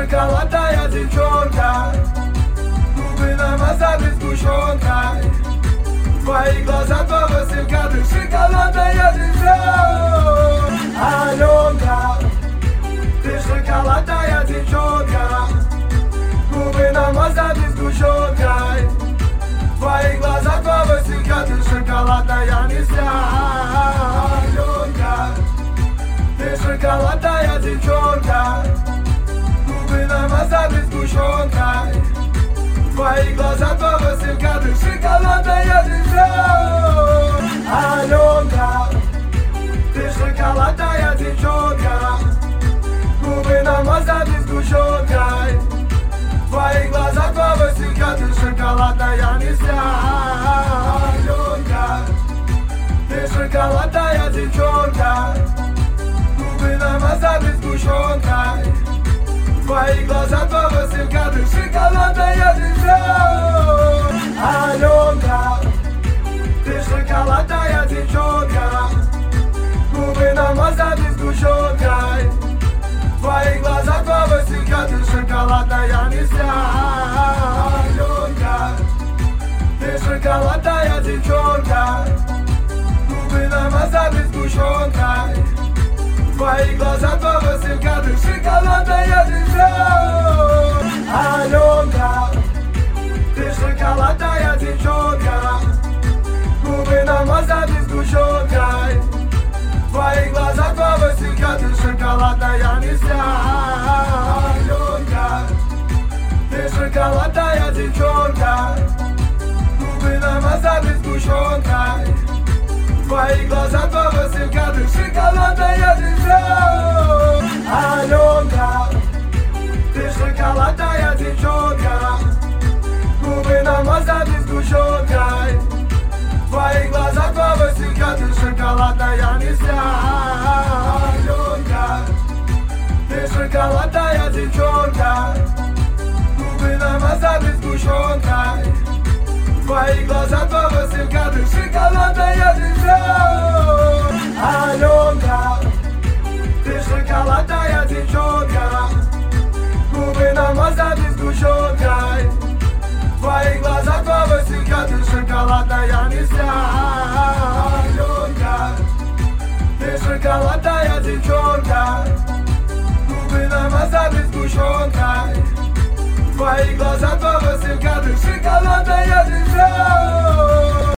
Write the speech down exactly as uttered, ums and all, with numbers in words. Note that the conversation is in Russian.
шоколадная девчонка, губы намазаны сгущенкой, твои глаза, два василька, ты шоколадная девчонка. Аленка, ты шоколадная девчонка, губы намазаны сгущенкой, твои глаза, два василька, ты шоколадная нельзя. Аленка, ты шоколадная девчонка, губы намазаны сгущенкой, твои глаза, два василька, ты шоколадная девчонка. Аленка, ты шоколадная девчонка, губы намазаны сгущенкой, твои глаза, два василька, ты шоколадная нельзя. Аленка, ты шоколадная девчонка, губы намазаны сгущенкой, твои глаза, два василька, ты шоколадная девчонка. Аленка, ты шоколадная девчонка, губы намазаны сгущенкой, твои глаза, два василька, ты шоколадная нельзя. Аленка, ты шоколадная девчонка, губы намазаны сгущенкой, твои глаза, два василька, ты шоколадная девчонка. Аленка, ты шоколадная девчонка, губы намазаны сгущенкой, твои глаза, два василька, ты шоколадная нельзя. Аленка, ты шоколадная девчонка, губы намазаны сгущенкой, твои глаза, два василька, ты шоколадная девчонка. Аленка, ты шоколадная девчонка, губы намазаны сгущенкой, твои глаза, два василька, ты шоколадная нельзя. Аленка, ты шоколадная девчонка, губы намазаны сгущенкой, твои глаза, два василька, ты шоколадная девчонка. Аленка, ты шоколадная девчонка, губы намазаны сгущенкой, твои глаза, два василька, ты шоколадная нельзя. Аленка, ты шоколадная девчонка, губы намазаны сгущенкой, твои глаза, два василька, ты шоколадная